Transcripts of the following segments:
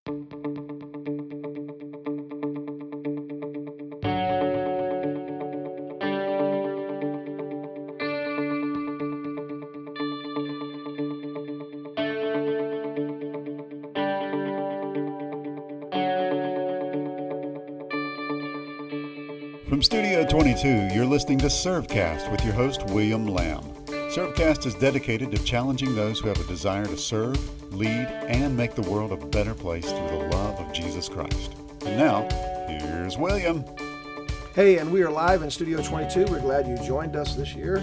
From Studio 22, you're listening to Servecast with your host, William Lamb. Servecast is dedicated to challenging those who have a desire to serve, lead, and make the world a better place through the love of Jesus Christ. And now, here's William. Hey, and we are live in Studio 22. We're glad you joined us this year.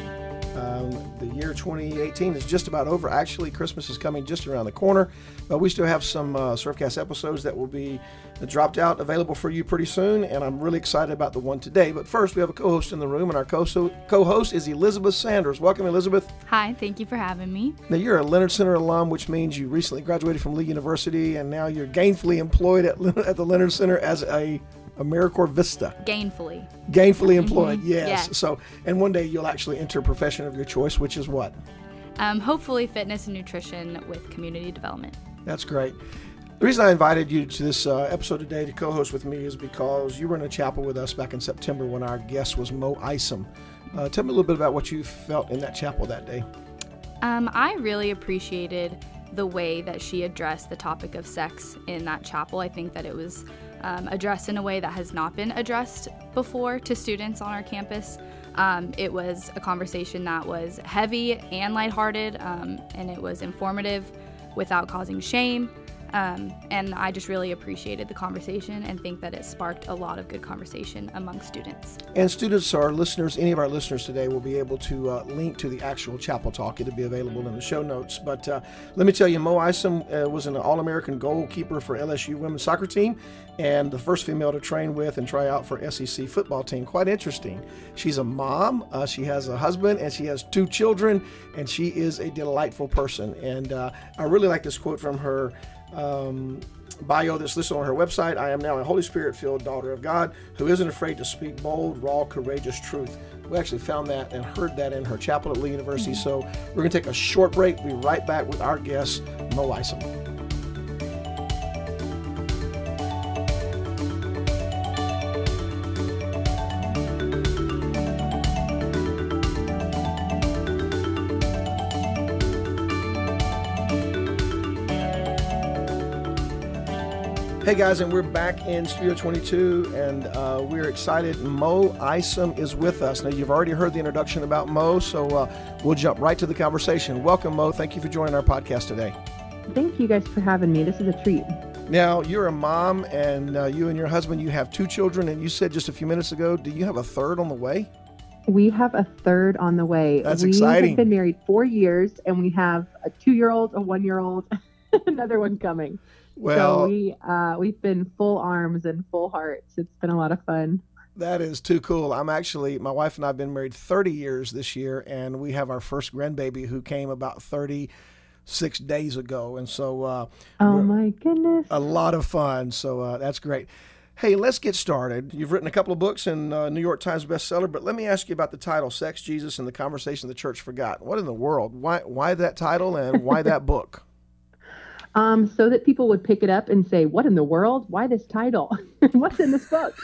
The year 2018 is just about over. Actually, Christmas is coming just around the corner. But we still have some Servecast episodes that will be dropped out, available for you pretty soon. And I'm really excited about the one today. But first, we have a co-host in the room, and our co-host is Elizabeth Sanders. Welcome, Elizabeth. Hi, thank you for having me. Now, you're a Leonard Center alum, which means you recently graduated from Lee University, and now you're gainfully employed at the Leonard Center as a AmeriCorps Vista. Gainfully employed, Mm-hmm. yes. So, and one day you'll actually enter a profession of your choice, which is what? Hopefully fitness and nutrition with community development. That's great. The reason I invited you to this episode today to co-host with me is because you were in a chapel with us back in September when our guest was Mo Isom. Tell me a little bit about what you felt in that chapel that day. I really appreciated the way that she addressed the topic of sex in that chapel. I think that it was addressed in a way that has not been addressed before to students on our campus. It was a conversation that was heavy and lighthearted, and it was informative without causing shame. And I just really appreciated the conversation and think that it sparked a lot of good conversation among students. And students, our listeners, any of our listeners today will be able to link to the actual chapel talk. It'll be available in the show notes. But let me tell you, Mo Isom was an All-American goalkeeper for LSU women's soccer team and the first female to train with and try out for SEC football team. Quite interesting. She's a mom, she has a husband, and she has 2 children, and she is a delightful person. And I really like this quote from her bio that's listed on her website. I am now a Holy Spirit-filled daughter of God who isn't afraid to speak bold, raw, courageous truth. We actually found that and heard that in her chapel at Lee University. So we're going to take a short break. We'll be right back with our guest, Mo Isom. Hey guys, and we're back in Studio 22, and we're excited. Mo Isom is with us. Now, you've already heard the introduction about Mo, so we'll jump right to the conversation. Welcome, Mo. Thank you for joining our podcast today. Thank you guys for having me. This is a treat. Now, you're a mom, and you and your husband, you have 2 children, and you said just a few minutes ago, do you have a third on the way? We have a third on the way. That's exciting. We have been married 4 years, and we have a 2-year-old, a 1-year-old, another one coming. Well, so we've been full arms and full hearts. It's been a lot of fun. That is too cool. My wife and I have been married 30 years this year, and we have our first grandbaby who came about 36 days ago. And so, oh my goodness, a lot of fun. So that's great. Hey, let's get started. You've written a couple of books and New York Times bestseller, but let me ask you about the title, Sex, Jesus, and the Conversation the Church Forgot. What in the world? Why that title and why that book? So that people would pick it up and say, what in the world? Why this title? What's in this book?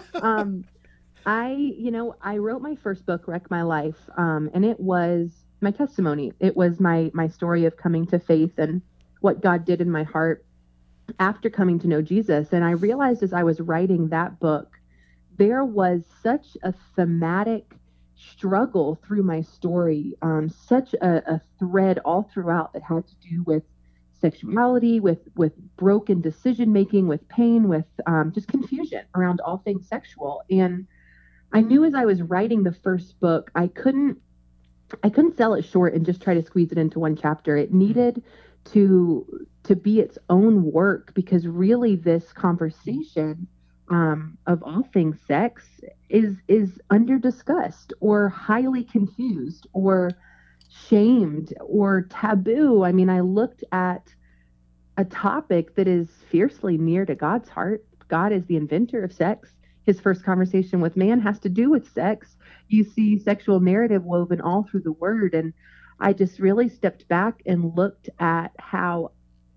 I wrote my first book, Wreck My Life, and it was my testimony. It was my story of coming to faith and what God did in my heart after coming to know Jesus. And I realized as I was writing that book, there was such a thematic struggle through my story, such a thread all throughout that had to do with sexuality, with broken decision making, with pain, with just confusion around all things sexual. And I knew as I was writing the first book, I couldn't sell it short and just try to squeeze it into one chapter. It needed to be its own work, because really this conversation of all things sex is under discussed or highly confused or shamed or taboo. I mean, I looked at a topic that is fiercely near to God's heart. God is the inventor of sex. His first conversation with man has to do with sex. You see sexual narrative woven all through the word. And I just really stepped back and looked at how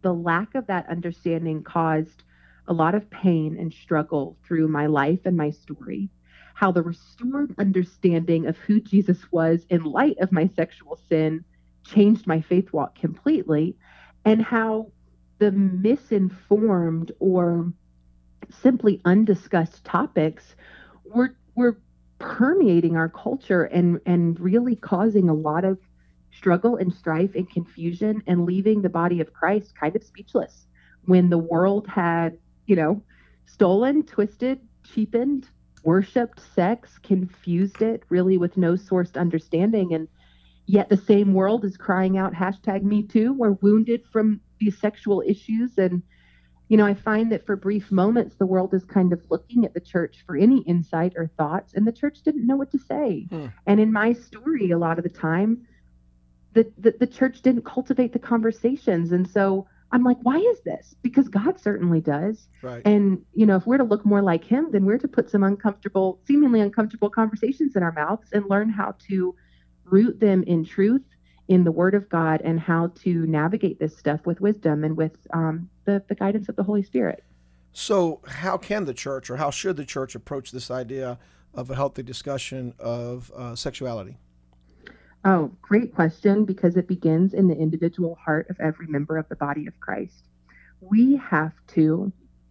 the lack of that understanding caused a lot of pain and struggle through my life and my story. How the restored understanding of who Jesus was in light of my sexual sin changed my faith walk completely, and how the misinformed or simply undiscussed topics were permeating our culture and really causing a lot of struggle and strife and confusion, and leaving the body of Christ kind of speechless when the world had, stolen, twisted, cheapened, worshipped sex, confused it really with no sourced understanding. And yet the same world is crying out #MeToo. We're wounded from these sexual issues. And, I find that for brief moments, the world is kind of looking at the church for any insight or thoughts, and the church didn't know what to say. And in my story, a lot of the time, the church didn't cultivate the conversations. And so I'm like, why is this? Because God certainly does. Right. And, if we're to look more like him, then we're to put some seemingly uncomfortable conversations in our mouths and learn how to root them in truth, in the word of God, and how to navigate this stuff with wisdom and with the guidance of the Holy Spirit. So how can the church, or how should the church approach this idea of a healthy discussion of sexuality? Oh, great question, because it begins in the individual heart of every member of the body of Christ. We have to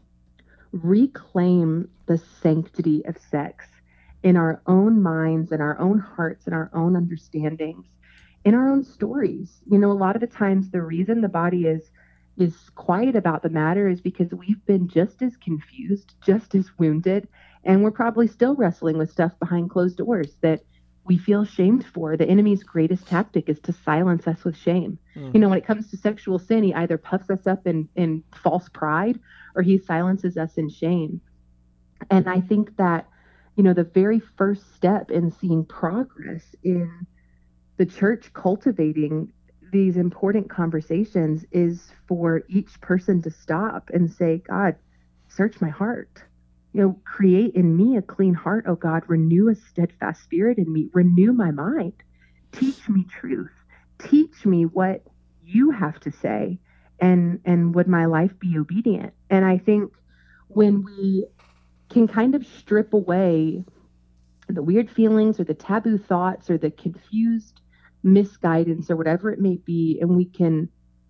reclaim the sanctity of sex in our own minds, in our own hearts, in our own understandings, in our own stories. A lot of the times the reason the body is quiet about the matter is because we've been just as confused, just as wounded, and we're probably still wrestling with stuff behind closed doors that we feel shamed for. The enemy's greatest tactic is to silence us with shame. When it comes to sexual sin, he either puffs us up in false pride, or he silences us in shame. And I think that, the very first step in seeing progress in the church cultivating these important conversations is for each person to stop and say, God, search my heart. Create in me a clean heart, oh God, renew a steadfast spirit in me, renew my mind, teach me truth, teach me what you have to say, and would my life be obedient? And I think when we can kind of strip away the weird feelings or the taboo thoughts or the confused misguidance or whatever it may be, and we can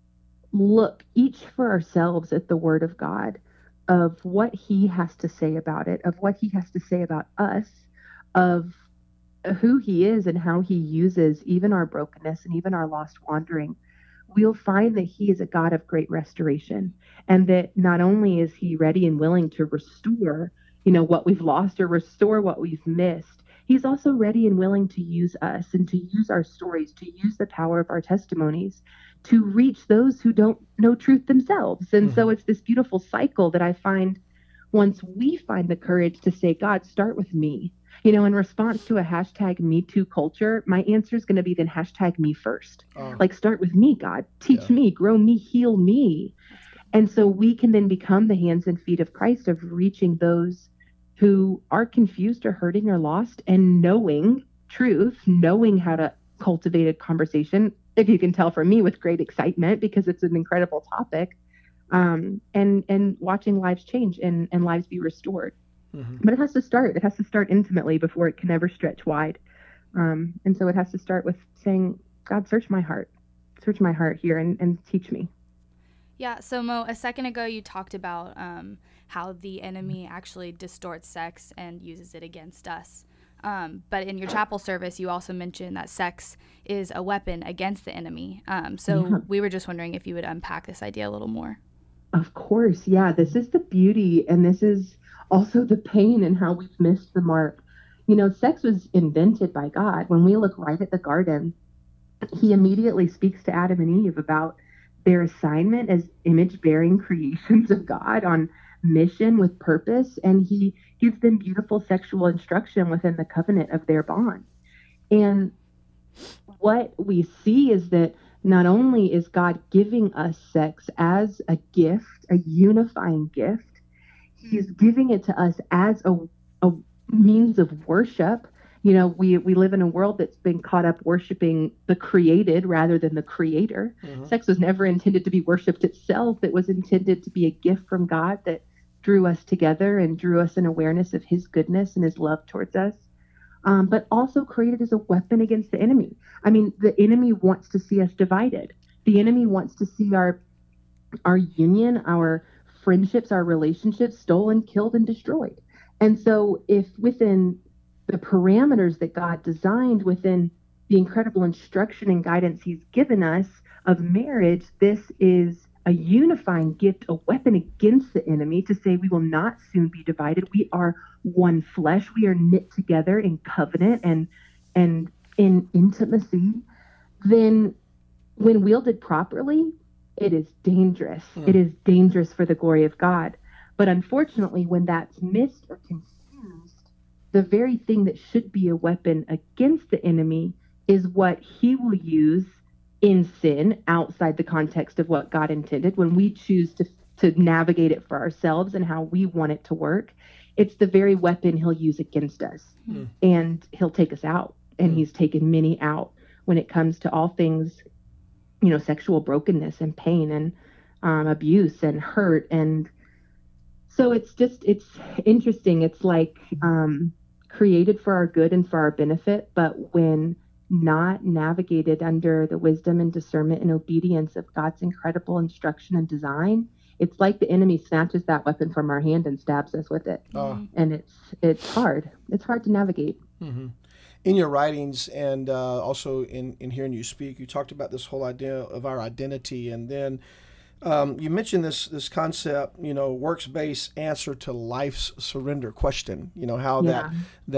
look each for ourselves at the word of God, of what he has to say about it, of what he has to say about us, of who he is and how he uses even our brokenness and even our lost wandering, we'll find that he is a God of great restoration. And that not only is he ready and willing to restore, what we've lost or restore what we've missed, he's also ready and willing to use us and to use our stories, to use the power of our testimonies to reach those who don't know truth themselves. And so it's this beautiful cycle that I find once we find the courage to say, God, start with me. In response to a #MeToo culture, my answer is going to be then #me first. Start with me, God. Teach me, grow me, heal me. And so we can then become the hands and feet of Christ, of reaching those who are confused or hurting or lost, and knowing truth, knowing how to cultivate a conversation, if you can tell from me, with great excitement, because it's an incredible topic, and watching lives change and lives be restored. But it has to start intimately before it can ever stretch wide. And so it has to start with saying, God, search my heart here and teach me. Yeah, so Mo, a second ago you talked about how the enemy actually distorts sex and uses it against us. But in your chapel service, you also mentioned that sex is a weapon against the enemy. We were just wondering if you would unpack this idea a little more. Of course. Yeah, this is the beauty, and this is also the pain in how we've missed the mark. Sex was invented by God. When we look right at the garden, he immediately speaks to Adam and Eve about their assignment as image-bearing creations of God on mission with purpose, and he gives them beautiful sexual instruction within the covenant of their bond. And what we see is that not only is God giving us sex as a gift, a unifying gift, he's giving it to us as a means of worship, We live in a world that's been caught up worshiping the created rather than the creator. Mm-hmm. Sex was never intended to be worshiped itself. It was intended to be a gift from God that drew us together and drew us an awareness of his goodness and his love towards us. But also created as a weapon against the enemy. I mean, the enemy wants to see us divided. The enemy wants to see our union, our friendships, our relationships stolen, killed, and destroyed. And so if within the parameters that God designed, within the incredible instruction and guidance he's given us of marriage, this is a unifying gift, a weapon against the enemy to say we will not soon be divided. We are one flesh. We are knit together in covenant and in intimacy. Then when wielded properly, it is dangerous. It is dangerous for the glory of God. But unfortunately, when that's missed or confused, the very thing that should be a weapon against the enemy is what he will use in sin outside the context of what God intended. When we choose to navigate it for ourselves and how we want it to work, it's the very weapon he'll use against us. And he'll take us out. And he's taken many out when it comes to all things, sexual brokenness and pain and abuse and hurt. And so it's interesting. It's like created for our good and for our benefit, but when not navigated under the wisdom and discernment and obedience of God's incredible instruction and design, it's like the enemy snatches that weapon from our hand and stabs us with it. And it's hard. It's hard to navigate. Mm-hmm. In your writings and also in hearing you speak, you talked about this whole idea of our identity, and then you mentioned this concept, works-based answer to life's surrender question. How that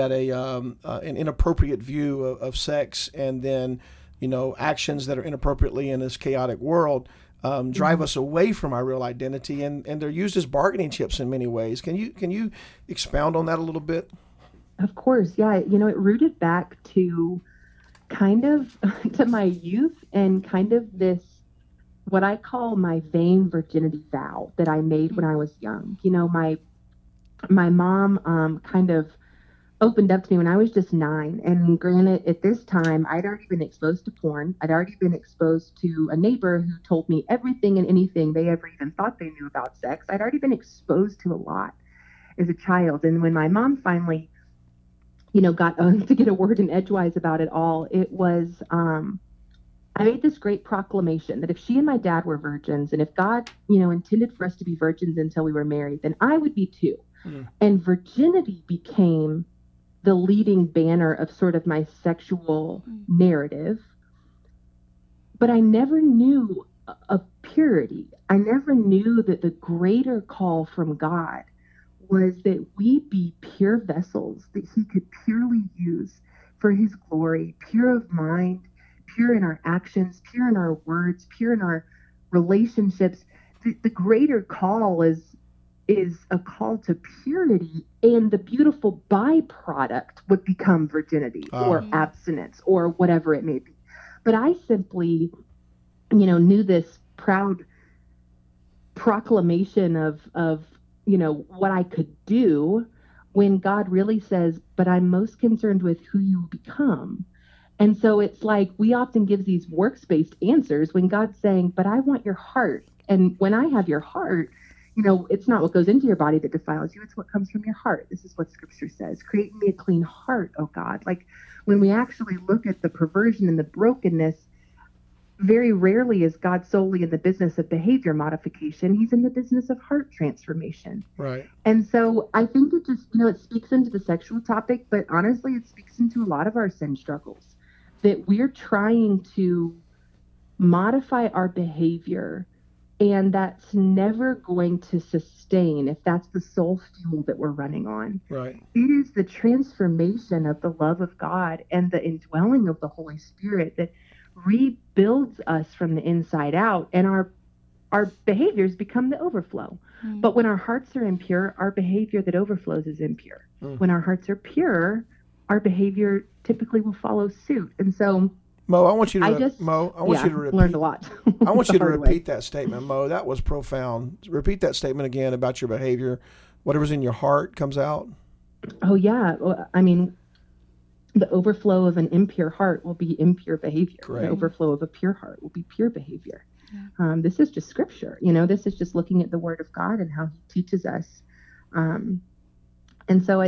an inappropriate view of sex, and then actions that are inappropriately in this chaotic world drive us away from our real identity, and they're used as bargaining chips in many ways. Can you expound on that a little bit? Of course, yeah. It rooted back to kind of to my youth and kind of this, what I call my vain virginity vow that I made when I was young. My mom kind of opened up to me when I was just 9. And granted, at this time, I'd already been exposed to porn. I'd already been exposed to a neighbor who told me everything and anything they ever even thought they knew about sex. I'd already been exposed to a lot as a child. And when my mom finally, got to get a word in edgewise about it all, it was, I made this great proclamation that if she and my dad were virgins, and if God, intended for us to be virgins until we were married, then I would be too. And virginity became the leading banner of sort of my sexual narrative. But I never knew of purity. I never knew that the greater call from God was that we be pure vessels that he could purely use for his glory, pure of mind, pure in our actions, pure in our words, pure in our relationships. The greater call is a call to purity, and the beautiful byproduct would become virginity or abstinence or whatever it may be. But I simply, knew this proud proclamation of what I could do, when God really says, but I'm most concerned with who you will become. And so it's like we often give these works-based answers when God's saying, but I want your heart. And when I have your heart, it's not what goes into your body that defiles you. It's what comes from your heart. This is what scripture says. Create me a clean heart, oh God. Like when we actually look at the perversion and the brokenness, very rarely is God solely in the business of behavior modification. He's in the business of heart transformation. Right. And so I think it just, it speaks into the sexual topic, but honestly, it speaks into a lot of our sin struggles, that we're trying to modify our behavior, and that's never going to sustain if that's the sole fuel that we're running on. Right. It is the transformation of the love of God and the indwelling of the Holy Spirit that rebuilds us from the inside out, and our behaviors become the overflow. But when our hearts are impure, our behavior that overflows is impure. When our hearts are pure, our behavior typically will follow suit. And so Mo, I want you to repeat. Learned a lot. I want you to repeat that statement, Mo. That was profound. Repeat that statement again about your behavior. Whatever's in your heart comes out. Oh yeah. Well, I mean, The overflow of an impure heart will be impure behavior. Correct. The overflow of a pure heart will be pure behavior. Yeah. This is just scripture. This is just looking at the word of God and how he teaches us. And so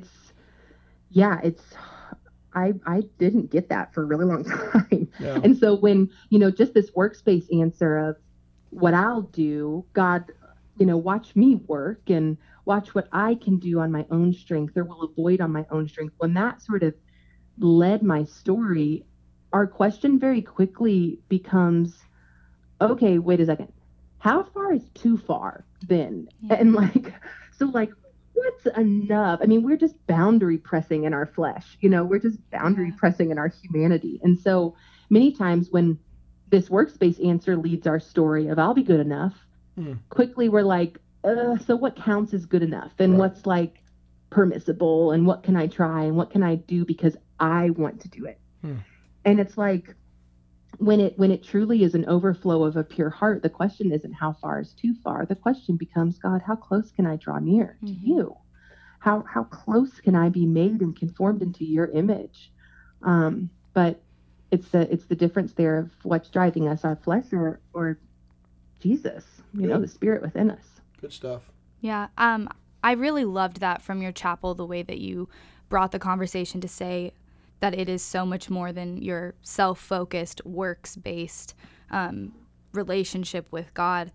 I didn't get that for a really long time. Yeah. And so when, just this workspace answer of what I'll do, God, watch me work and watch what I can do on my own strength or will avoid on my own strength. When that sort of led my story, our question very quickly becomes, okay, wait a second. How far is too far then? Yeah. And what's enough? I mean, we're just boundary pressing in our flesh, we're just boundary pressing in our humanity. And so many times when this workspace answer leads our story of I'll be good enough, quickly we're like, so what counts as good enough? And what's like permissible? And what can I try? And what can I do because I want to do it? And it's like, when it truly is an overflow of a pure heart, the question isn't how far is too far. The question becomes, God, how close can I draw near to you? How close can I be made and conformed into your image? But it's the difference there of what's driving us, our flesh or Jesus, the Spirit within us. Good stuff. Yeah. I really loved that from your chapel, the way that you brought the conversation to say that it is so much more than your self-focused, works-based relationship with God.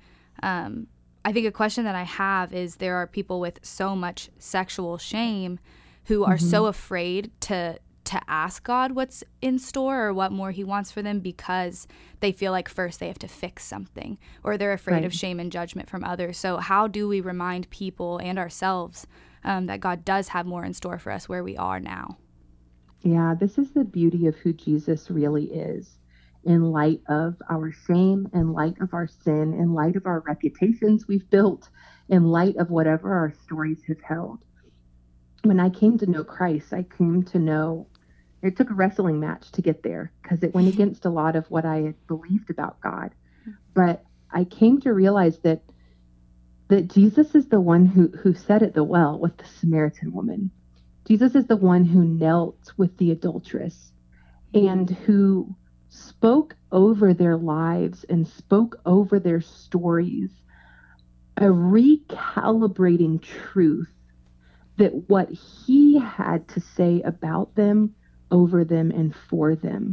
I think a question that I have is there are people with so much sexual shame who are so afraid to ask God what's in store or what more he wants for them because they feel like first they have to fix something or they're afraid of shame and judgment from others. So how do we remind people and ourselves that God does have more in store for us where we are now? Yeah, this is the beauty of who Jesus really is in light of our shame, in light of our sin, in light of our reputations we've built, in light of whatever our stories have held. When I came to know Christ, I came to know it took a wrestling match to get there because it went against a lot of what I had believed about God. But I came to realize that Jesus is the one who said at the well with the Samaritan woman. Jesus is the one who knelt with the adulteress and who spoke over their lives and spoke over their stories, a recalibrating truth that what he had to say about them, over them, and for them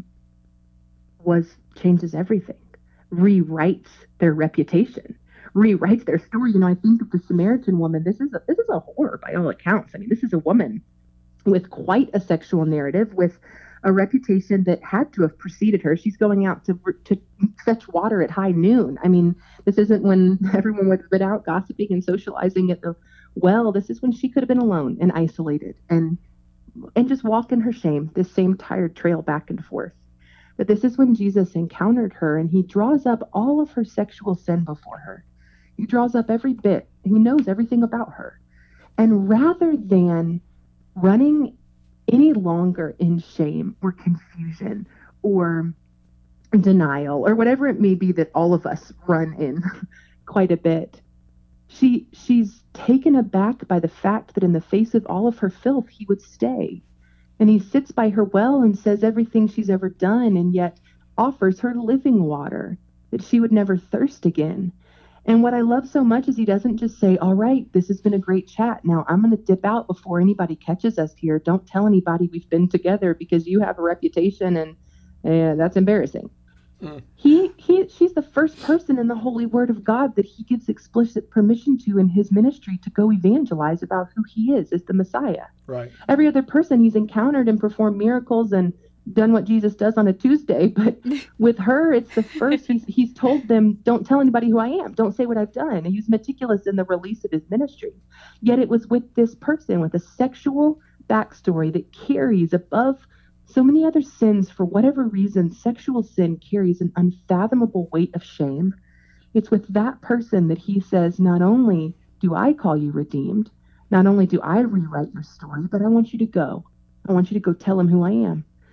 changes everything, rewrites their reputation, rewrites their story. I think of the Samaritan woman. This is a horror by all accounts. I mean, this is a woman with quite a sexual narrative, with a reputation that had to have preceded her. She's going out to fetch water at high noon. I mean, this isn't when everyone would have been out gossiping and socializing at the well. This is when she could have been alone and isolated and just walk in her shame, this same tired trail back and forth. But this is when Jesus encountered her and he draws up all of her sexual sin before her. He draws up every bit. He knows everything about her. And rather than running any longer in shame or confusion or denial or whatever it may be that all of us run in quite a bit, she's taken aback by the fact that in the face of all of her filth, he would stay. And he sits by her well and says everything she's ever done and yet offers her living water that she would never thirst again. And what I love so much is he doesn't just say, all right, this has been a great chat. Now I'm going to dip out before anybody catches us here. Don't tell anybody we've been together because you have a reputation and that's embarrassing. She's the first person in the holy word of God that he gives explicit permission to in his ministry to go evangelize about who he is as the Messiah. Right. Every other person he's encountered and performed miracles and done what Jesus does on a Tuesday, but with her, it's the first. He's told them, don't tell anybody who I am. Don't say what I've done. And he was meticulous in the release of his ministry. Yet it was with this person with a sexual backstory that carries above so many other sins. For whatever reason, sexual sin carries an unfathomable weight of shame. It's with that person that he says, not only do I call you redeemed, not only do I rewrite your story, but I want you to go. I want you to go tell him who I am.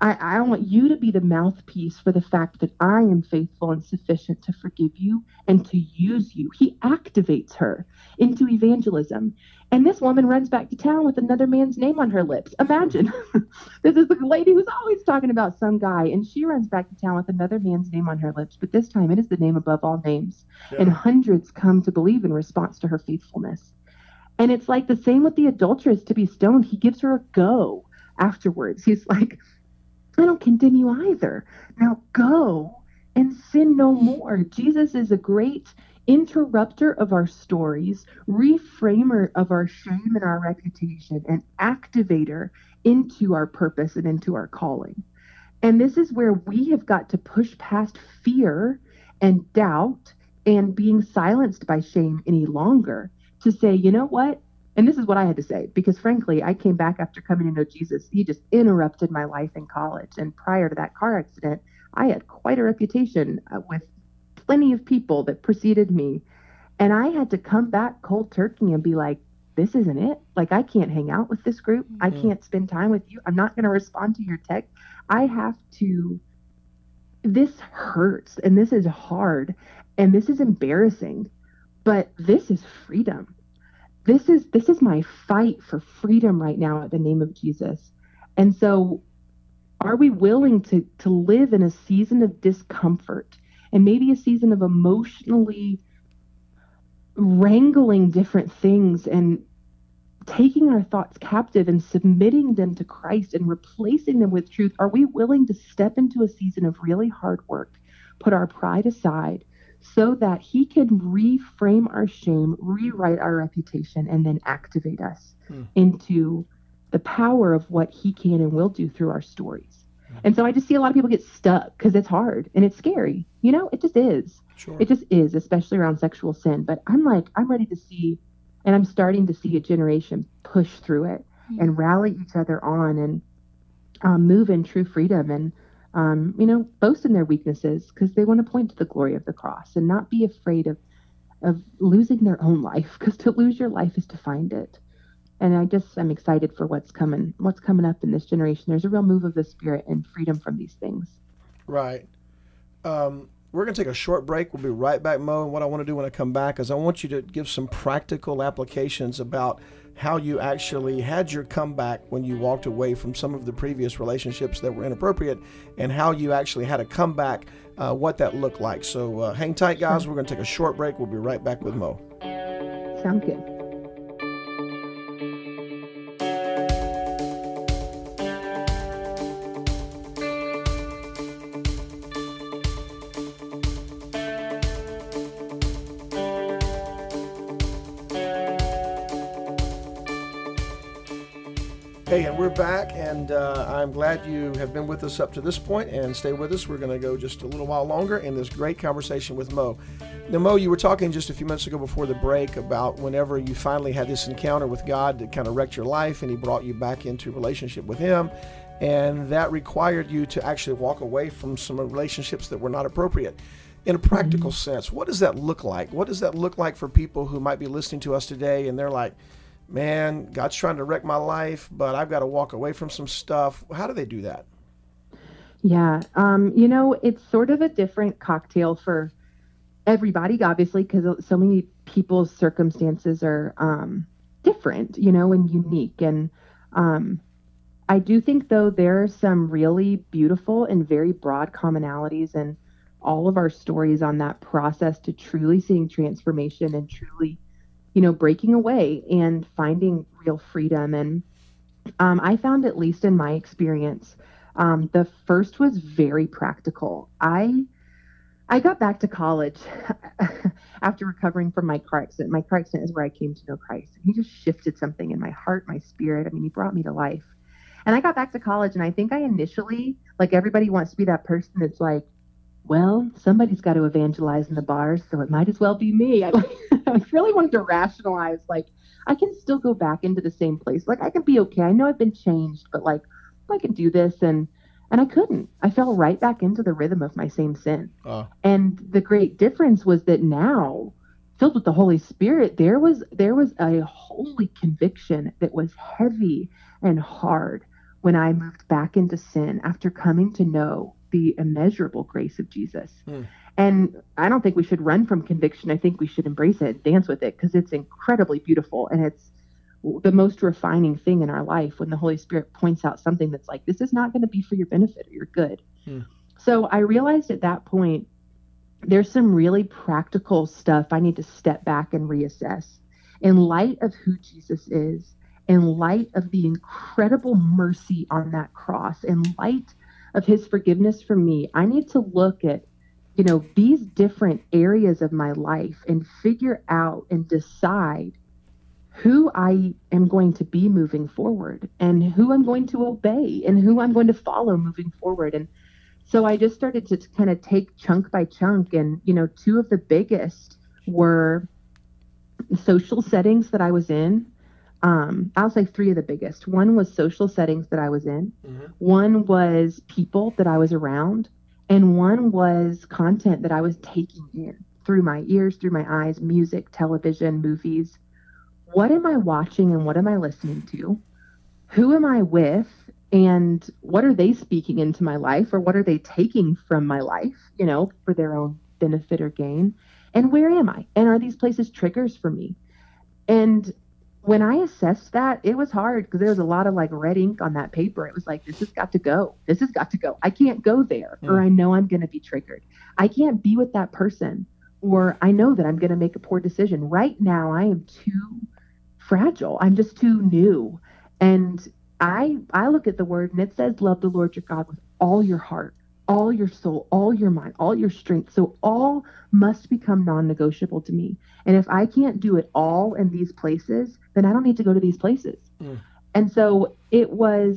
I want you to be the mouthpiece for the fact that I am faithful and sufficient to forgive you and to use you. He activates her into evangelism. And this woman runs back to town with another man's name on her lips. Imagine. This is the lady who's always talking about some guy, and she runs back to town with another man's name on her lips. But this time it is the name above all names. Yeah. And hundreds come to believe in response to her faithfulness. And it's like the same with the adulteress to be stoned. He gives her a go afterwards. He's like, I don't condemn you either. Now go and sin no more. Jesus is a great interrupter of our stories, reframer of our shame and our reputation, and activator into our purpose and into our calling. And this is where we have got to push past fear and doubt and being silenced by shame any longer to say, you know what? And this is what I had to say, because frankly, I came back after coming to know Jesus. He just interrupted my life in college. And prior to that car accident, I had quite a reputation with plenty of people that preceded me. And I had to come back cold turkey and be like, this isn't it. Like, I can't hang out with this group. Mm-hmm. I can't spend time with you. I'm not going to respond to your text. I have to. This hurts, and this is hard, and this is embarrassing, but this is freedom. This is my fight for freedom right now at the name of Jesus. And so are we willing to live in a season of discomfort and maybe a season of emotionally wrangling different things and taking our thoughts captive and submitting them to Christ and replacing them with truth? Are we willing to step into a season of really hard work, put our pride aside, so that he can reframe our shame, rewrite our reputation, and then activate us into the power of what he can and will do through our stories? And so I just see a lot of people get stuck because it's hard and it's scary. You know, it just is. Sure. It just is, especially around sexual sin. But I'm ready to see, and I'm starting to see a generation push through it and rally each other on and move in true freedom and boast in their weaknesses because they want to point to the glory of the cross and not be afraid of losing their own life, because to lose your life is to find it. And I'm excited for what's coming up in this generation. There's a real move of the Spirit and freedom from these things. Right. We're going to take a short break. We'll be right back, Mo. And what I want to do when I come back is I want you to give some practical applications about how you actually had your comeback when you walked away from some of the previous relationships that were inappropriate, and how you actually had a comeback, what that looked like. So hang tight, guys. We're going to take a short break. We'll be right back with Mo. Sounds good. Hey, and we're back, and I'm glad you have been with us up to this point, and stay with us. We're going to go just a little while longer in this great conversation with Mo. Now, Mo, you were talking just a few minutes ago before the break about whenever you finally had this encounter with God that kind of wrecked your life, and he brought you back into relationship with him, and that required you to actually walk away from some relationships that were not appropriate. In a practical sense, what does that look like? What does that look like for people who might be listening to us today, and they're like, man, God's trying to wreck my life, but I've got to walk away from some stuff? How do they do that? Yeah. It's sort of a different cocktail for everybody, obviously, because so many people's circumstances are different, and unique. And I do think, though, there are some really beautiful and very broad commonalities in all of our stories on that process to truly seeing transformation and truly breaking away and finding real freedom. And I found, at least in my experience, the first was very practical. I got back to college after recovering from my car accident. My car accident is where I came to know Christ. He just shifted something in my heart, my spirit. He brought me to life. And I got back to college, and I think I initially, like everybody wants to be that person that's like, well, somebody's got to evangelize in the bars, so it might as well be me. I really wanted to rationalize, I can still go back into the same place. I can be okay. I know I've been changed, but I can do this. And I couldn't. I fell right back into the rhythm of my same sin. And the great difference was that now, filled with the Holy Spirit, there was a holy conviction that was heavy and hard, when I moved back into sin after coming to know the immeasurable grace of Jesus. And I don't think we should run from conviction. I think we should embrace it, dance with it, because it's incredibly beautiful. And it's the most refining thing in our life when the Holy Spirit points out something that's like, this is not going to be for your benefit or your good. So I realized at that point, there's some really practical stuff I need to step back and reassess. In light of who Jesus is, in light of the incredible mercy on that cross, in light of his forgiveness for me, I need to look at, these different areas of my life and figure out and decide who I am going to be moving forward and who I'm going to obey and who I'm going to follow moving forward. And so I just started to kind of take chunk by chunk. And, two of the biggest were social settings that I was in. I'll say three of the biggest. One was social settings that I was in. One was people that I was around. And one was content that I was taking in through my ears, through my eyes, music, television, movies. What am I watching and what am I listening to? Who am I with? And what are they speaking into my life, or what are they taking from my life, for their own benefit or gain? And where am I? And are these places triggers for me? And when I assessed that, it was hard because there was a lot of like red ink on that paper. It was like, this has got to go. This has got to go. I can't go there, or I know I'm going to be triggered. I can't be with that person, or I know that I'm going to make a poor decision. Right now, I am too fragile. I'm just too new. And I look at the word and it says, love the Lord your God with all your heart, all your soul, all your mind, all your strength. So all must become non-negotiable to me. And if I can't do it all in these places, then I don't need to go to these places. And so it was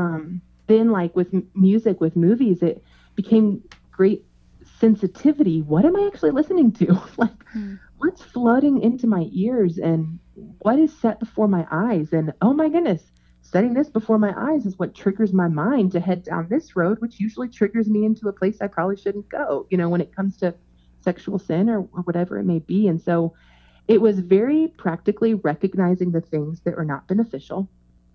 then like with music, with movies, it became great sensitivity. What am I actually listening to? What's flooding into my ears and what is set before my eyes? And oh my goodness, setting this before my eyes is what triggers my mind to head down this road, which usually triggers me into a place I probably shouldn't go, when it comes to sexual sin or whatever it may be. And so it was very practically recognizing the things that are not beneficial.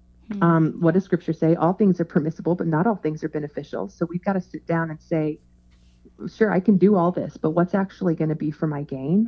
What does scripture say? All things are permissible, but not all things are beneficial. So we've got to sit down and say, sure, I can do all this, but what's actually going to be for my gain?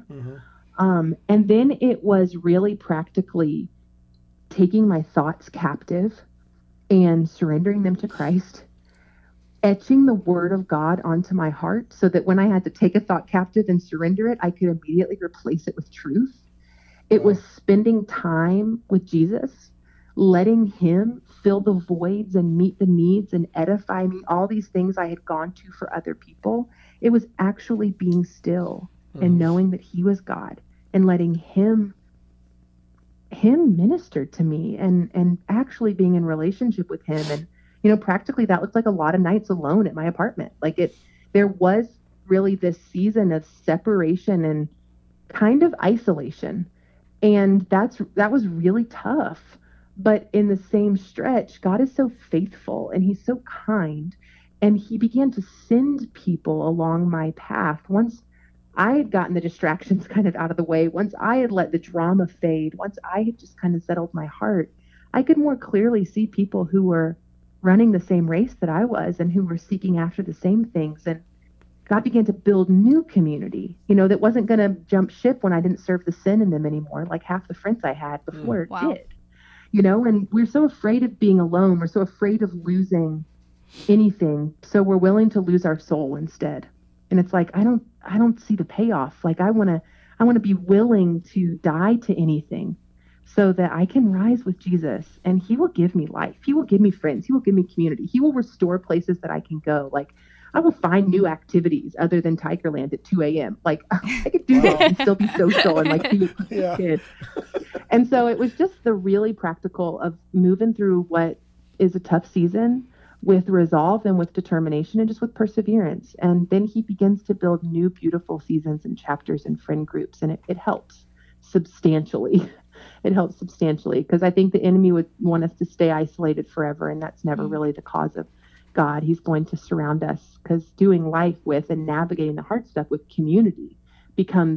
And then it was really practically taking my thoughts captive and surrendering them to Christ, etching the word of God onto my heart so that when I had to take a thought captive and surrender it, I could immediately replace it with truth. It was spending time with Jesus, letting him fill the voids and meet the needs and edify me, all these things I had gone to for other people. It was actually being still and knowing that he was God and letting him minister to me and actually being in relationship with him. And, practically that looked like a lot of nights alone at my apartment. There was really this season of separation and kind of isolation. And that was really tough. But in the same stretch, God is so faithful and he's so kind. And he began to send people along my path. Once I had gotten the distractions kind of out of the way, once I had let the drama fade, once I had just kind of settled my heart, I could more clearly see people who were running the same race that I was and who were seeking after the same things. And God began to build new community, that wasn't going to jump ship when I didn't serve the sin in them anymore, like half the friends I had before did. And we're so afraid of being alone. We're so afraid of losing anything. So we're willing to lose our soul instead. And it's like, I don't see the payoff. I want to be willing to die to anything so that I can rise with Jesus, and he will give me life. He will give me friends. He will give me community. He will restore places that I can go. I will find new activities other than Tigerland at 2 a.m. I could do that and still be social and be a kid. And so it was just the really practical of moving through what is a tough season with resolve and with determination and just with perseverance. And then he begins to build new, beautiful seasons and chapters and friend groups. And it helps substantially. It helps substantially because I think the enemy would want us to stay isolated forever. And that's never really the cause of God. He's going to surround us because doing life with and navigating the hard stuff with community becomes,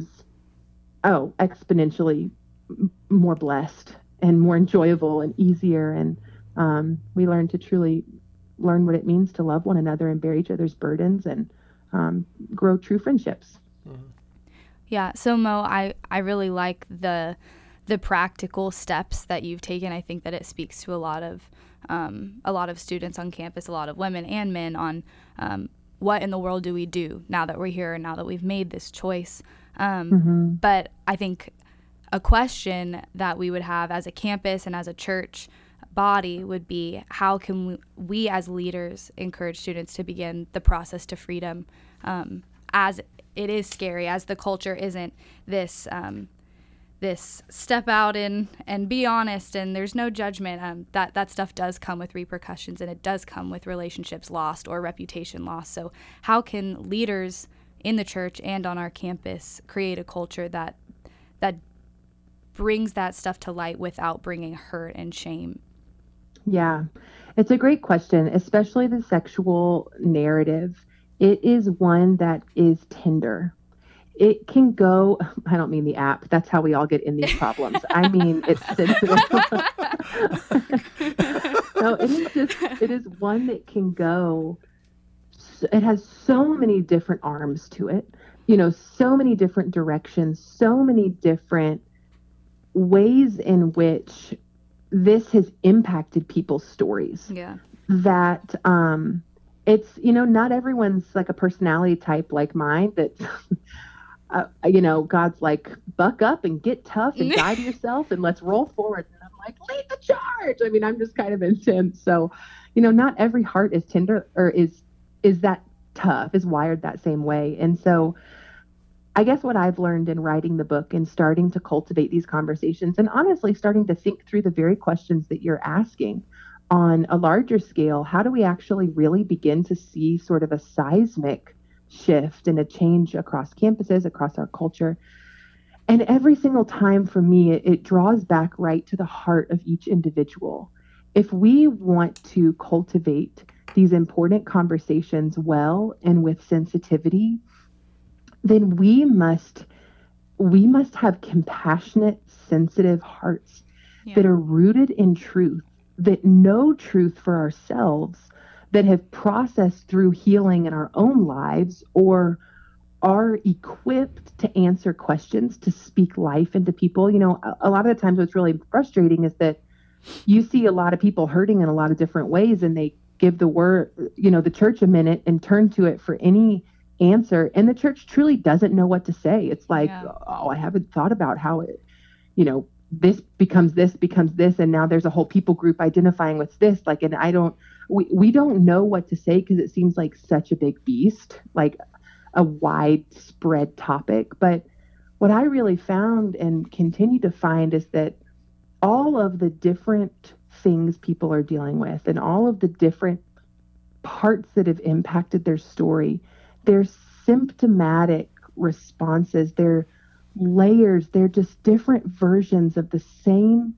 exponentially more blessed and more enjoyable and easier. And We learn to truly learn what it means to love one another and bear each other's burdens and grow true friendships. Yeah. So Mo, I really like the practical steps that you've taken. I think that it speaks to a lot of students on campus, a lot of women and men on what in the world do we do now that we're here and now that we've made this choice. But I think a question that we would have as a campus and as a church body would be, how can we as leaders encourage students to begin the process to freedom, as it is scary, as the culture isn't this step out and be honest and there's no judgment. That stuff does come with repercussions, and it does come with relationships lost or reputation lost. So how can leaders in the church and on our campus create a culture that brings that stuff to light without bringing hurt and shame? Yeah, it's a great question, especially the sexual narrative. It is one that is tender. It can go, I don't mean the app. That's how we all get in these problems. I mean, it's sensitive. No, it is one that can go, it has so many different arms to it, so many different directions, so many different ways in which this has impacted people's stories. Yeah. That it's, not everyone's like a personality type like mine that, God's like, buck up and get tough and die to yourself and let's roll forward. And I'm like, lead the charge. I mean, I'm just kind of intense. So, not every heart is tender or is that tough, is wired that same way. And so I guess what I've learned in writing the book and starting to cultivate these conversations, and honestly starting to think through the very questions that you're asking on a larger scale, how do we actually really begin to see sort of a seismic shift and a change across campuses, across our culture? And every single time for me, it draws back right to the heart of each individual. If we want to cultivate these important conversations well and with sensitivity, then we must have compassionate, sensitive hearts that are rooted in truth, that know truth for ourselves, that have processed through healing in our own lives, or are equipped to answer questions, to speak life into people. A lot of the times what's really frustrating is that you see a lot of people hurting in a lot of different ways, and they give the church a minute and turn to it for any answer, and the church truly doesn't know what to say. It's like, I haven't thought about how it, this becomes this, and now there's a whole people group identifying with this, like, and we don't know what to say because it seems like such a big beast, like a widespread topic. But what I really found and continue to find is that all of the different things people are dealing with and all of the different parts that have impacted their story, they're symptomatic responses, they're layers, they're just different versions of the same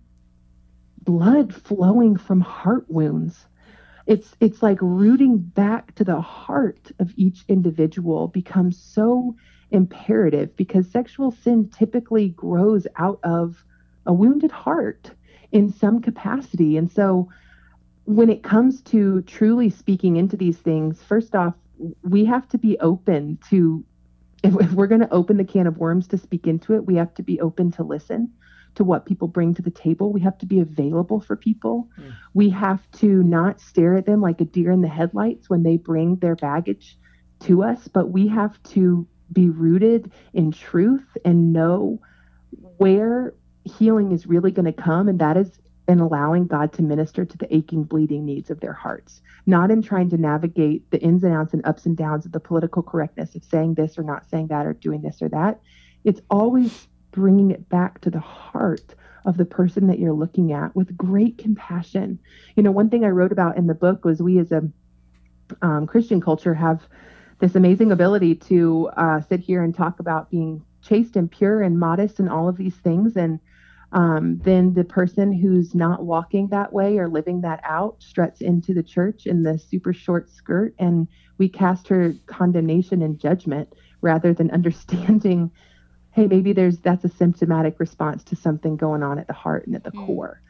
blood flowing from heart wounds. It's like rooting back to the heart of each individual becomes so imperative, because sexual sin typically grows out of a wounded heart in some capacity. And so when it comes to truly speaking into these things, first off, we have to be open to, if we're going to open the can of worms to speak into it, we have to be open to listen to what people bring to the table. We have to be available for people. We have to not stare at them like a deer in the headlights when they bring their baggage to us, but we have to be rooted in truth and know where healing is really going to come, and that is in allowing God to minister to the aching, bleeding needs of their hearts, not in trying to navigate the ins and outs and ups and downs of the political correctness of saying this or not saying that or doing this or that. It's always bringing it back to the heart of the person that you're looking at with great compassion. One thing I wrote about in the book was we as a Christian culture have this amazing ability to sit here and talk about being chaste and pure and modest and all of these things. And then the person who's not walking that way or living that out struts into the church in the super short skirt, and we cast her condemnation and judgment rather than understanding, hey, maybe that's a symptomatic response to something going on at the heart and at the core.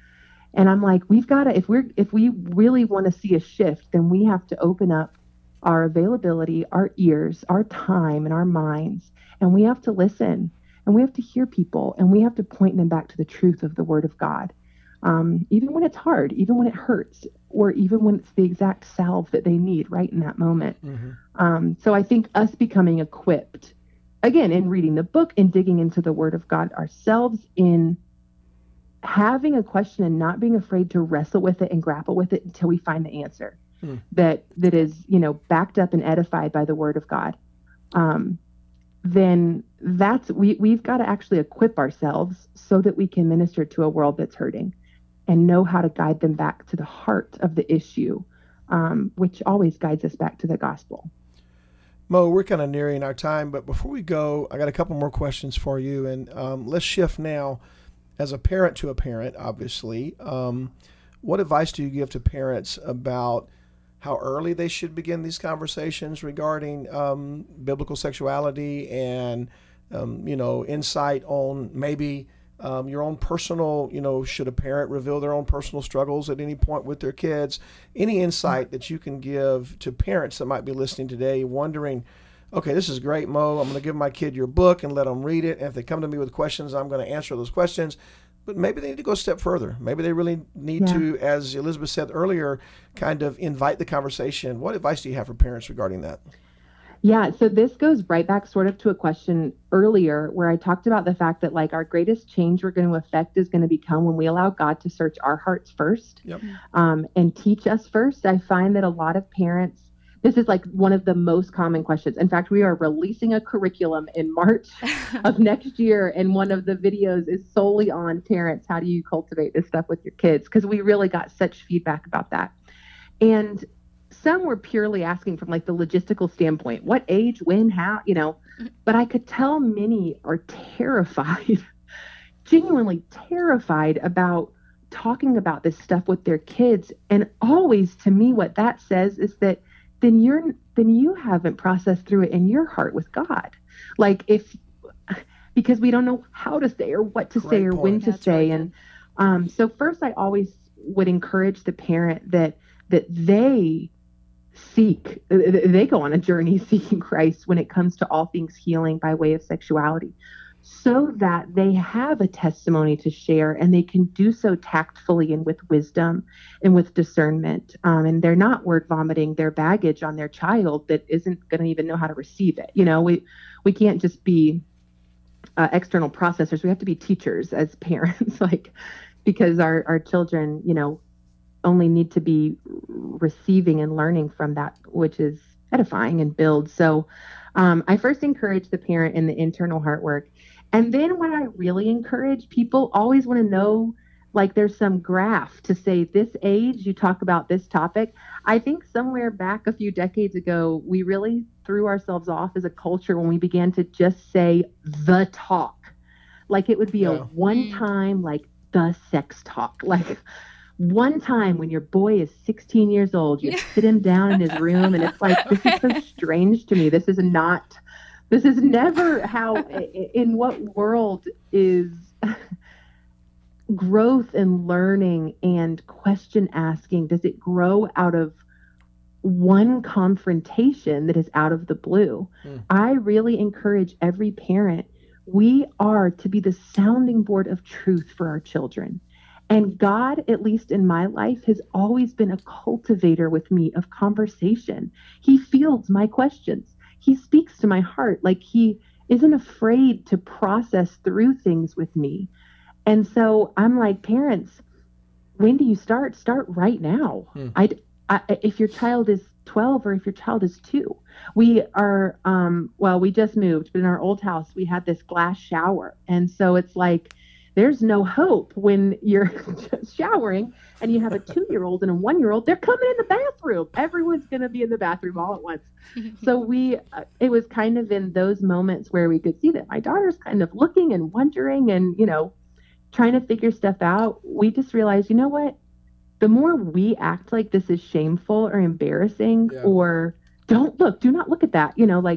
And I'm like, if we really want to see a shift, then we have to open up our availability, our ears, our time, and our minds. And we have to listen, and we have to hear people, and we have to point them back to the truth of the Word of God. Even when it's hard, even when it hurts, or even when it's the exact salve that they need right in that moment. So I think us becoming equipped, again, in reading the book and digging into the Word of God ourselves, in having a question and not being afraid to wrestle with it and grapple with it until we find the answer that is, backed up and edified by the Word of God. Then we've got to actually equip ourselves so that we can minister to a world that's hurting and know how to guide them back to the heart of the issue, which always guides us back to the gospel. Mo, we're kind of nearing our time, but before we go, I got a couple more questions for you, and let's shift now as a parent to a parent, obviously. What advice do you give to parents about how early they should begin these conversations regarding biblical sexuality and, insight on maybe your own personal, should a parent reveal their own personal struggles at any point with their kids? Any insight that you can give to parents that might be listening today wondering, okay, this is great, Mo. I'm going to give my kid your book and let them read it. And if they come to me with questions, I'm going to answer those questions. But maybe they need to go a step further. Maybe they really need to, as Elizabeth said earlier, kind of invite the conversation. What advice do you have for parents regarding that? Yeah, so this goes right back sort of to a question earlier where I talked about the fact that our greatest change we're going to affect is going to become when we allow God to search our hearts first, and teach us first. I find that a lot of parents, this is one of the most common questions. In fact, we are releasing a curriculum in March of next year, and one of the videos is solely on parents. How do you cultivate this stuff with your kids? Because we really got such feedback about that. And some were purely asking from the logistical standpoint, what age, when, how, but I could tell many are terrified, genuinely terrified about talking about this stuff with their kids. And always, to me, what that says is that then you haven't processed through it in your heart with God. Because we don't know how to say or what to say or when to say. Really and so first, I always would encourage the parent that they go on a journey seeking Christ when it comes to all things healing by way of sexuality, so that they have a testimony to share, and they can do so tactfully and with wisdom and with discernment. And they're not word vomiting their baggage on their child that isn't going to even know how to receive it. We can't just be external processors. We have to be teachers as parents, because our children, only need to be receiving and learning from that, which is edifying and builds. So I first encourage the parent in the internal heart work. And then what I really encourage, people always want to know, there's some graph to say this age, you talk about this topic. I think somewhere back a few decades ago, we really threw ourselves off as a culture when we began to just say the talk. It would be a one time, the sex talk. One time when your boy is 16 years old, you sit him down in his room, and it's this is so strange to me. This is never how, in what world is growth and learning and question asking, does it grow out of one confrontation that is out of the blue? I really encourage every parent, we are to be the sounding board of truth for our children. And God, at least in my life, has always been a cultivator with me of conversation. He fields my questions. He speaks to my heart. He isn't afraid to process through things with me. And so I'm parents, when do you start? Start right now. If your child is 12 or if your child is 2, we are, we just moved, but in our old house, we had this glass shower. And so it's there's no hope when you're just showering and you have a 2-year-old and a 1-year-old. They're coming in the bathroom. Everyone's going to be in the bathroom all at once. So it was kind of in those moments where we could see that my daughter's kind of looking and wondering and, trying to figure stuff out. We just realized, you know what? The more we act like this is shameful or embarrassing or do not look at that,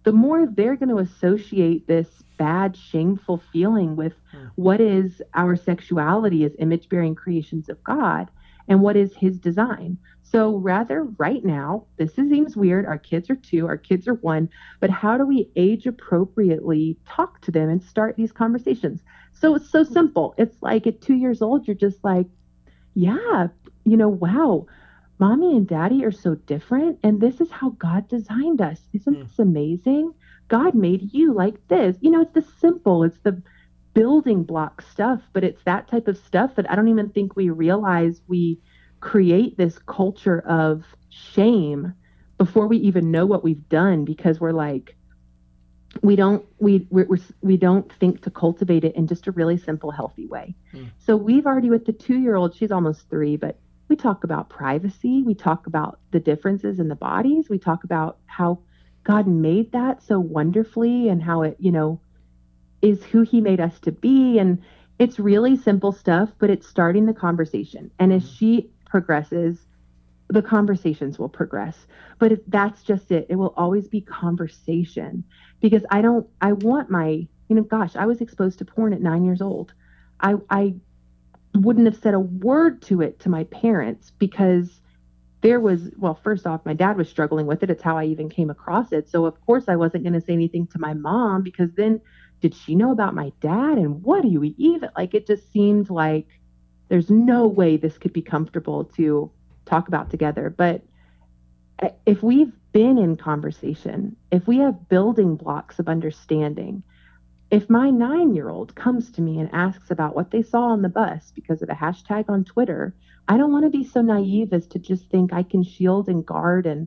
the more they're going to associate this bad, shameful feeling with what is our sexuality as image-bearing creations of God and what is his design. So rather right now, this seems weird. Our kids are 2, our kids are 1, but how do we age appropriately talk to them and start these conversations? So it's so simple. It's like at 2 years old, you're just like, yeah, wow, mommy and daddy are so different. And this is how God designed us. Isn't this amazing? God made you like this. It's the simple, it's the building block stuff, but it's that type of stuff that I don't even think we realize we create this culture of shame before we even know what we've done, because we're like, we don't think to cultivate it in just a really simple, healthy way. So we've already, with the 2-year-old, she's almost 3, but we talk about privacy. We talk about the differences in the bodies. We talk about how God made that so wonderfully and how it, is who he made us to be. And it's really simple stuff, but it's starting the conversation. And as she progresses, the conversations will progress. But that's just it. It will always be conversation, because I want my, I was exposed to porn at 9 years old. I wouldn't have said a word to it to my parents because there was, well, first off, my dad was struggling with it. It's how I even came across it. So of course I wasn't going to say anything to my mom, because then did she know about my dad? And what do you even, like, it just seemed like there's no way this could be comfortable to talk about together. But if we've been in conversation, if we have building blocks of understanding, if my 9-year-old comes to me and asks about what they saw on the bus because of a hashtag on Twitter, I don't want to be so naive as to just think I can shield and guard and,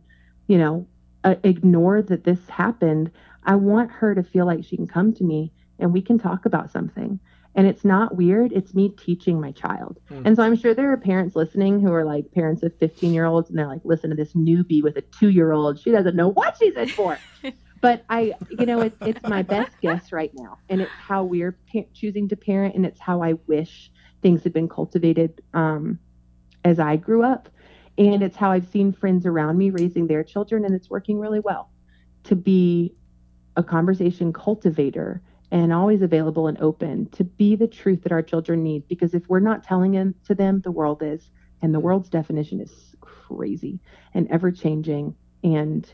ignore that this happened. I want her to feel like she can come to me and we can talk about something. And it's not weird. It's me teaching my child. And so I'm sure there are parents listening who are like parents of 15-year-olds, and they're like, listen to this newbie with a 2-year-old. She doesn't know what she's in for. But it's my best guess right now. And it's how we're choosing to parent. And it's how I wish things had been cultivated as I grew up. And it's how I've seen friends around me raising their children. And it's working really well to be a conversation cultivator and always available and open to be the truth that our children need. Because if we're not telling them to them, the world is. And the world's definition is crazy and ever changing and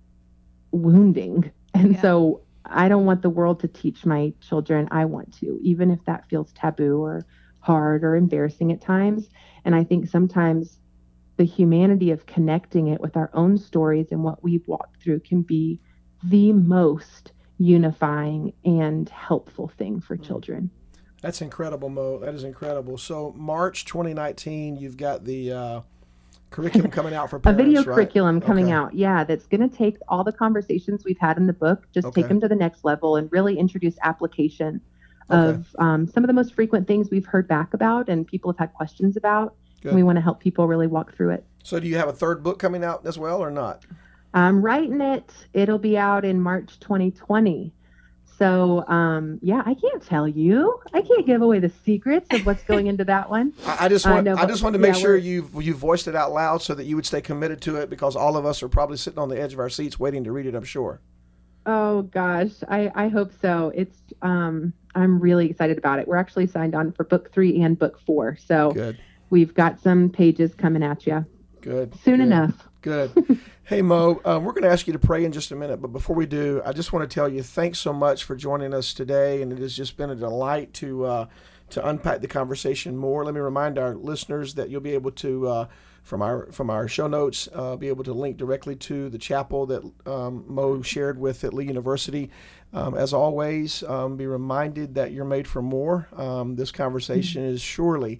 wounding. And so I don't want the world to teach my children. I want to, even if that feels taboo or hard or embarrassing at times. And I think sometimes the humanity of connecting it with our own stories and what we've walked through can be the most unifying and helpful thing for children. That's incredible, Mo. That is incredible. So March 2019, you've got the curriculum coming out for parents, a video right? curriculum coming out. Yeah. That's going to take all the conversations we've had in the book, just take them to the next level and really introduce application of some of the most frequent things we've heard back about and people have had questions about. And we want to help people really walk through it. So do you have a third book coming out as well or not? I'm writing it. It'll be out in March 2020. So, I can't tell you. I can't give away the secrets of what's going into that one. I just want to make sure you voiced it out loud so that you would stay committed to it, because all of us are probably sitting on the edge of our seats waiting to read it, I'm sure. Oh gosh, I hope so. It's I'm really excited about it. We're actually signed on for book 3 and book 4. So we've got some pages coming at you. Soon enough. Good. Hey, Mo, we're going to ask you to pray in just a minute, but before we do, I just want to tell you thanks so much for joining us today, and it has just been a delight to unpack the conversation more. Let me remind our listeners that you'll be able to, from our show notes, be able to link directly to the chapel that Mo shared with at Lee University. As always, be reminded that you're made for more. This conversation is surely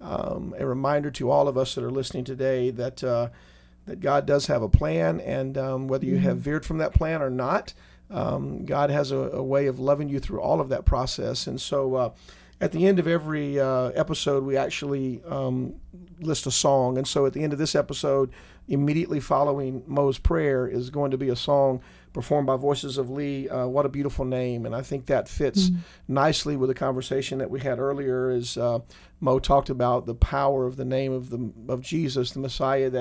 a reminder to all of us that are listening today that God does have a plan, and whether you have veered from that plan or not, God has a way of loving you through all of that process. And so at the end of every episode, we actually list a song. And so at the end of this episode, immediately following Mo's prayer is going to be a song performed by Voices of Lee, What a Beautiful Name. And I think that fits nicely with the conversation that we had earlier as Mo talked about the power of the name of Jesus, the Messiah that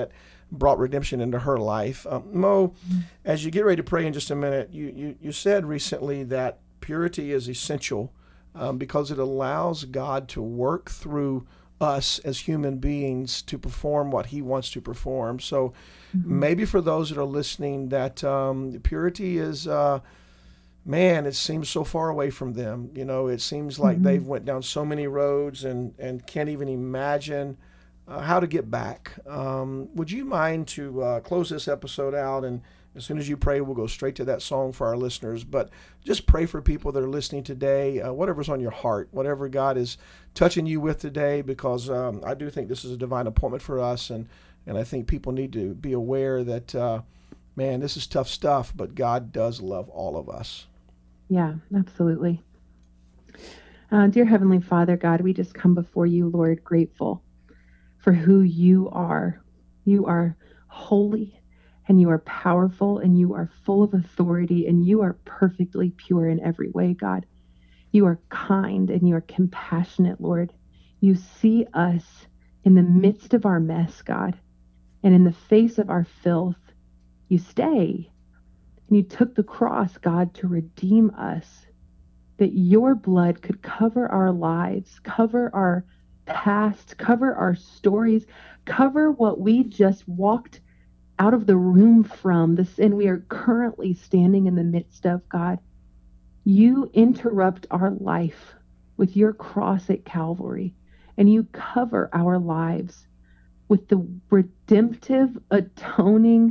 brought redemption into her life. Mo, as you get ready to pray in just a minute, you said recently that purity is essential because it allows God to work through us as human beings to perform what he wants to perform. So maybe for those that are listening, that purity is, it seems so far away from them. It seems like they've went down so many roads and can't even imagine how to get back. Would you mind to close this episode out? And as soon as you pray, we'll go straight to that song for our listeners. But just pray for people that are listening today, whatever's on your heart, whatever God is touching you with today, because I do think this is a divine appointment for us. And I think people need to be aware that, this is tough stuff, but God does love all of us. Yeah, absolutely. Dear Heavenly Father, God, we just come before you, Lord, grateful for who you are. You are holy, and you are powerful, and you are full of authority, and you are perfectly pure in every way, God. You are kind, and you are compassionate, Lord. You see us in the midst of our mess, God, and in the face of our filth. You stay, and you took the cross, God, to redeem us, that your blood could cover our lives, cover our past, cover our stories, cover what we just walked out of the room from, the sin we are currently standing in the midst of, God. You interrupt our life with your cross at Calvary, and you cover our lives with the redemptive, atoning,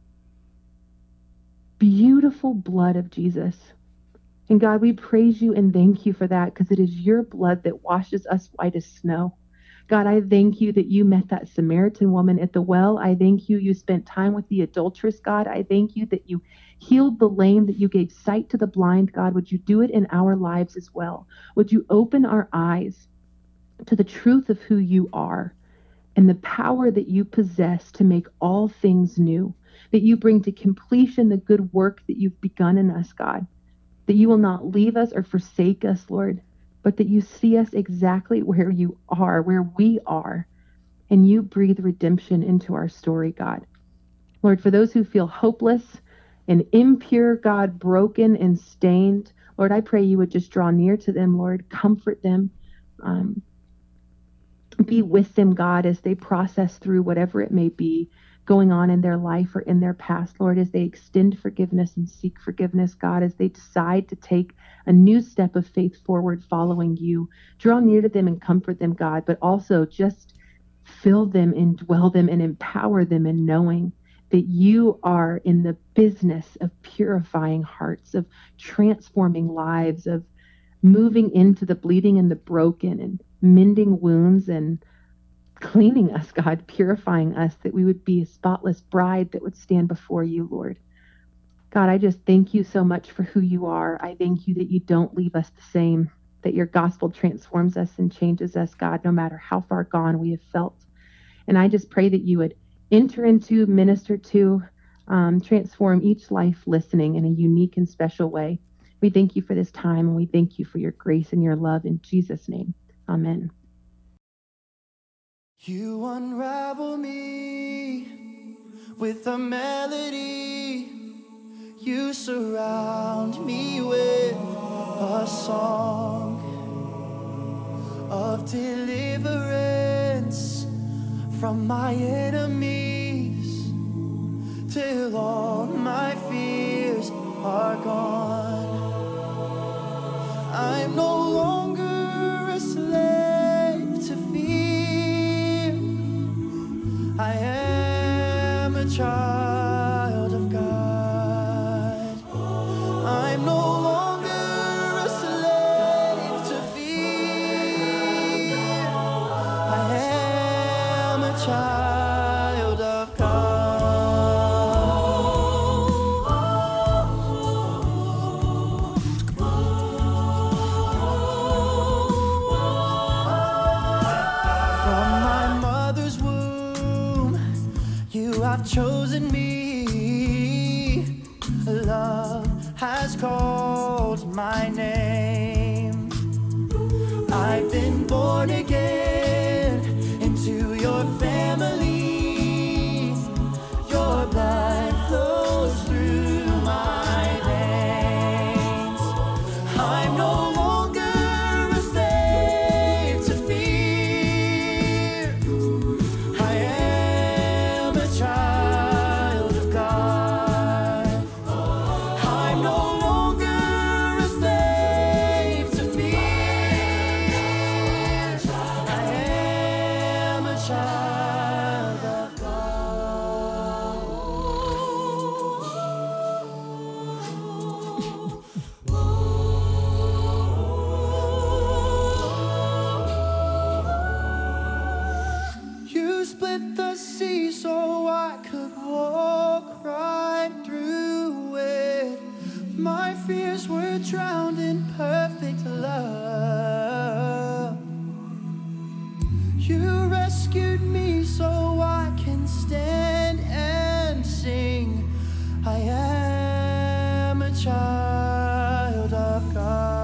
beautiful blood of Jesus. And God, we praise you and thank you for that, because it is your blood that washes us white as snow. God, I thank you that you met that Samaritan woman at the well. I thank you spent time with the adulteress, God. I thank you that you healed the lame, that you gave sight to the blind, God. Would you do it in our lives as well? Would you open our eyes to the truth of who you are and the power that you possess to make all things new, that you bring to completion the good work that you've begun in us, God, that you will not leave us or forsake us, Lord, but that you see us exactly where you are, where we are, and you breathe redemption into our story, God. Lord, for those who feel hopeless and impure, God, broken and stained, Lord, I pray you would just draw near to them, Lord, comfort them, be with them, God, as they process through whatever it may be going on in their life or in their past, Lord, as they extend forgiveness and seek forgiveness, God, as they decide to take a new step of faith forward following you. Draw near to them and comfort them, God, but also just fill them and dwell them and empower them in knowing that you are in the business of purifying hearts, of transforming lives, of moving into the bleeding and the broken and mending wounds and cleaning us, God, purifying us, that we would be a spotless bride that would stand before you, Lord. God, I just thank you so much for who you are. I thank you that you don't leave us the same, that your gospel transforms us and changes us, God, no matter how far gone we have felt. And I just pray that you would enter into, minister to, transform each life listening in a unique and special way. We thank you for this time, and we thank you for your grace and your love in Jesus' name. Amen. You unravel me with a melody. You surround me with a song of deliverance from my enemies, till all my fears are gone. I'm no longer a slave to fear. I am a child of God. I'm no longer a slave to fear. I am a child of God. From my mother's womb, you have chosen me. Love has called my name. I've been born again into your family. child of God. You split the sea so I could walk right through it. My fears were drowned in perfect love. You rescued me so I can stand and sing. I am a child of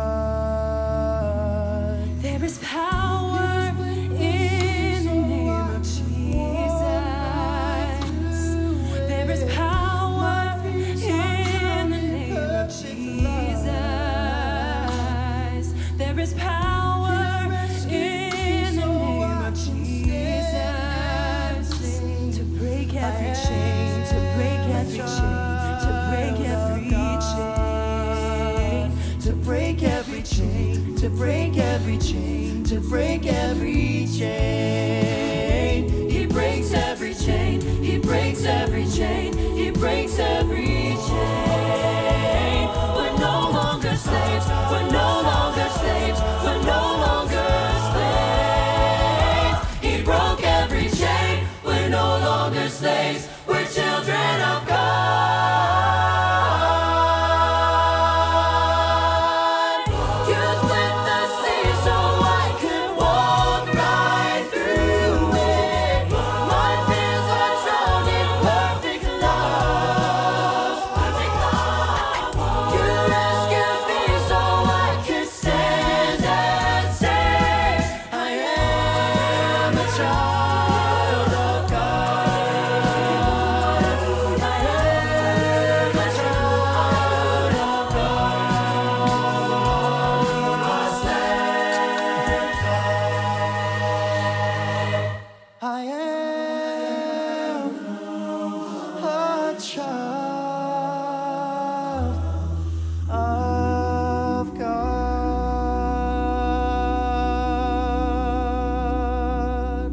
God. There is power in the name of Jesus. There is power in the name of Jesus. There is power in the name of Jesus to break every chain, to break every chain, to break every chain, to break every chain, to break every chain, to break every chain. He breaks every chain, he breaks every chain, he breaks every chain. We're no longer slaves, we're no longer slaves, we're no longer slaves. He broke every chain, we're no longer slaves, we're children of God. You split the sea so I could walk right through it. My fears are drowned in perfect love. You rescued me so I could stand and say, I am a child of God. I am a child of God. I stand I am a child of God.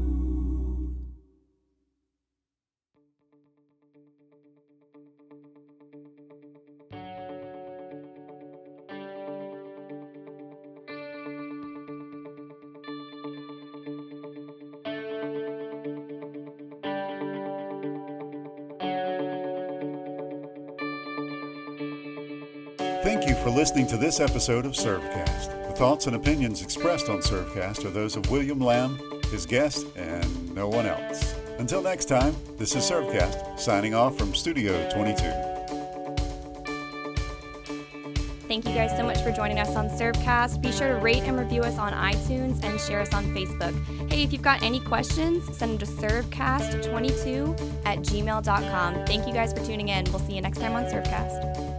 Thank you for listening to this episode of Servecast. The thoughts and opinions expressed on Servecast are those of William Lamb, his guest, and no one else. Until next time, this is Servecast, signing off from Studio 22. Thank you guys so much for joining us on Servecast. Be sure to rate and review us on iTunes and share us on Facebook. Hey, if you've got any questions, send them to servecast22@gmail.com. Thank you guys for tuning in. We'll see you next time on Servecast.